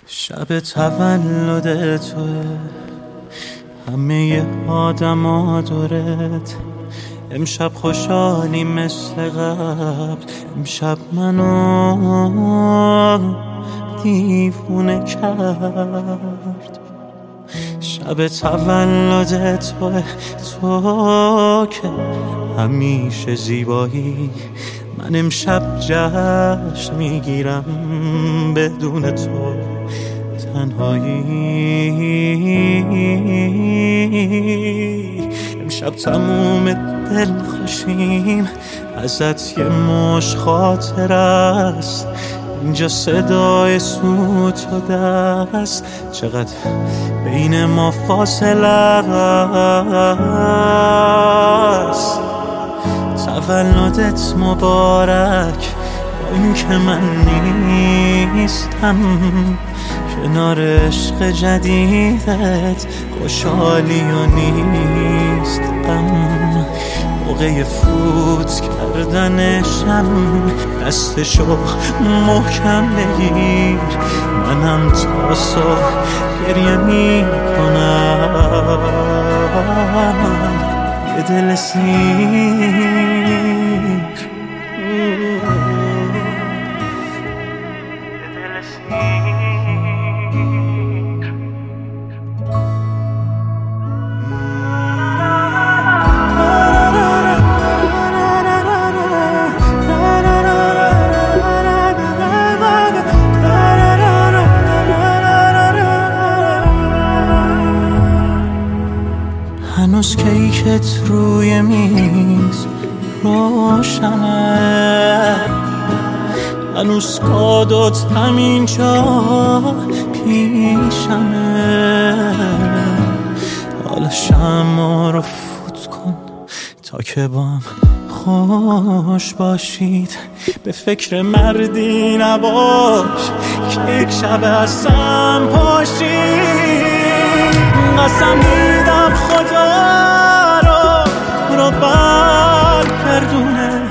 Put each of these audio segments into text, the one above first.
شب تولد توه، همه آدم دورت. امشب خوشحالی مثل قبل، امشب منو دیوونه کرد. شب تولد توه، تو که همیشه زیبایی. من امشب جشن میگیرم بدون تو تنهایی. امشب تموم دل خوشیم، ازت یه مش خاطر است. اینجا صدای سوت و دست، چقدر بین ما فاصله است. تولدت مبارک، با این که من نیستم کنار عشق جدیدت. خوشحالی و نیست غم، موقع فوت کردنشم. دستشو محکم بگیر، منم تا صبح گریه میکنم. یه دل سیر هنوز کیکت روی میز روشنه، هنوز کادوت همینجا پیشمه. حالا شمع رو فوت کن تا که با هم خوش باشید. به فکر مردی نباش که یک شب هستم پاشید. قسم میدم خدا رو برگردونه.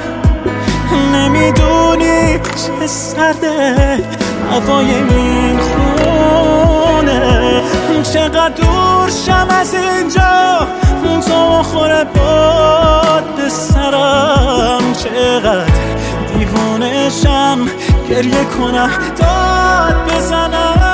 نمیدونی چه سرده هوای این خونه. چقدر دور شم از اینجا تا خوره باد به سرم. چقدر دیوونه شم گریه کنم داد بزنم.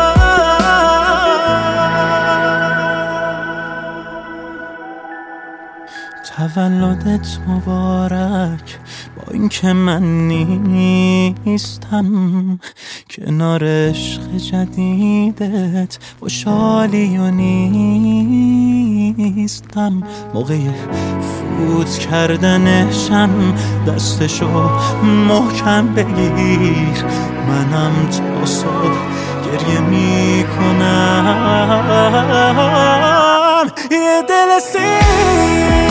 تولدت مبارک، با این که من نیستم کنار عشق جدیدت. خوشحالی و نیستم موقع فوت کردنشم. دستشو محکم بگیر، منم تا صبح گریه میکنم. یه دل سیر